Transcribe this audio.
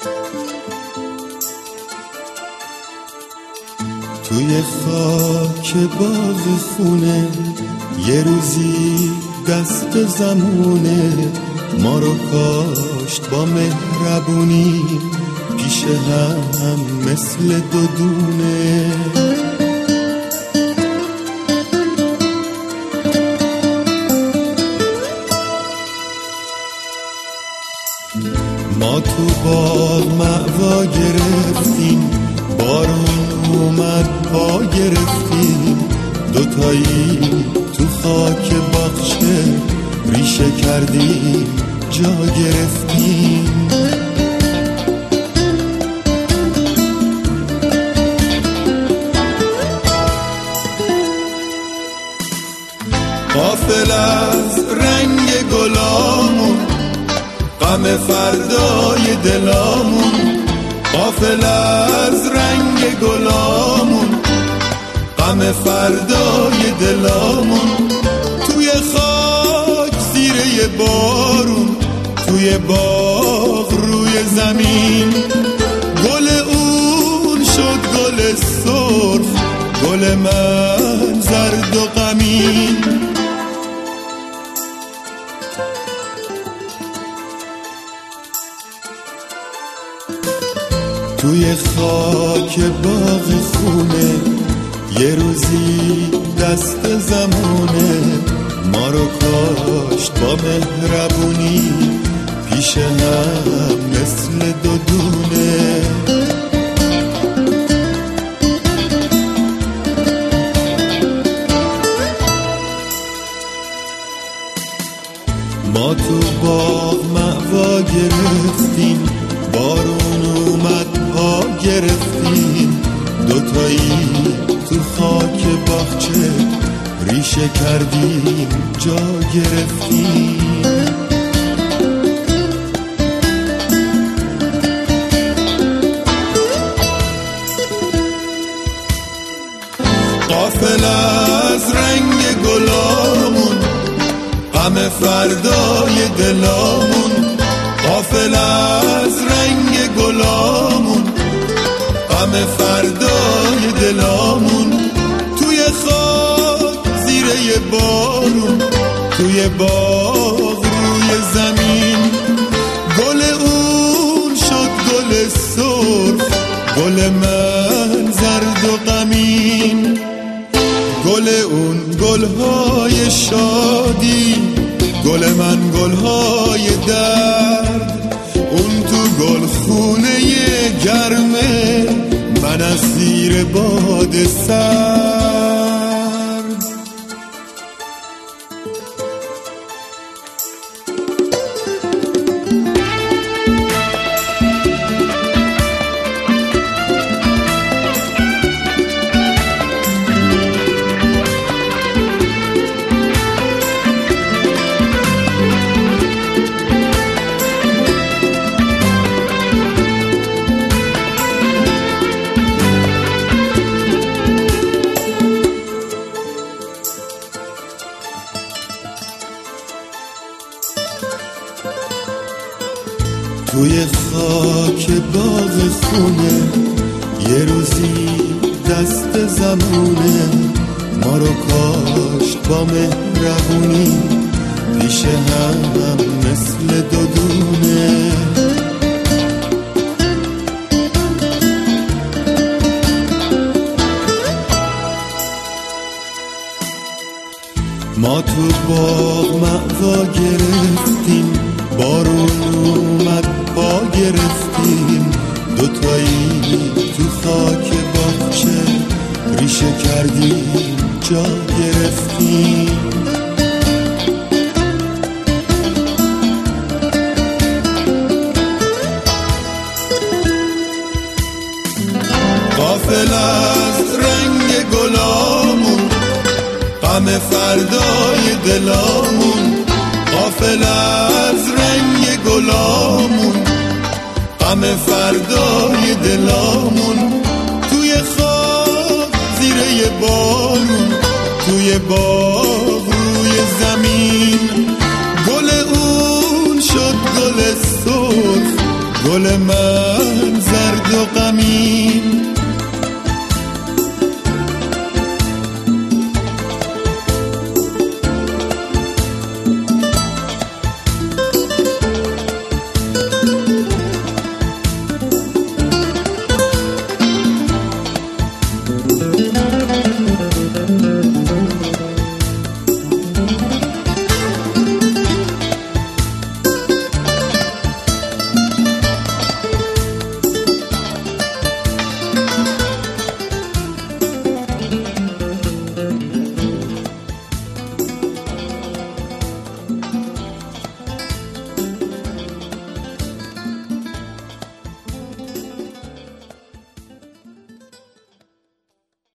توی خاک باغ خونه یه روزی دست زمونه ما رو کاشت با مهربونی پیش هم مثل دو دونه. ما تو باغ مأوا گرفتیم، بارون اومد پا گرفتیم، دوتایی تو خاک باغچه ریشه کردیم جا گرفتیم. غافل از رنگ گلامون، غم فردای دلامون، غافل از رنگ گلامون، غم فردای دلامون. توی خاک زیر بارون، توی باغ روی زمین، گل اون شد گل سرخ، گل من زرد و غمین. توی خاک باغ خونه یه روزی دست زمونه ما رو کاشت با مهربونی پیش هم مثل دو دونه. ما تو باغ مأوا گرفتیم، بارون اومد پا گرفتیم، دوتایی تو خاک باغچه ریشه کردیم جا گرفتیم. غافل از رنگ گلامون، غم فردای دلامون، غافل از رنگ گلامون، غم فردای دلامون. توی خاک زیر بارون، توی باغ روی زمین، گل اون شد گل سرخ، گل من زرد و غمین. گل اون گلهای شادی، گل من گلهای درد، اون تو گل خونه گرمه، من از زیر باد سرد. توی خاک باغ خونه یه روزی دست زمونه ما رو کاشت با مهربونی پیش هم مثل دو دونه. ما تو باغ مأوا گرفتیم، بارون اومد پا گرفتیم، دوتایی تو خاک باغچه ریشه کردیم جا گرفتیم. غافل از رنگ گلامون، غم فردای دلامون، غافل از رنگ گلامون، غم فردای دلامون. توی خاک زیر بارون، توی باغ روی زمین، گل اون شد گل سرخ، گل من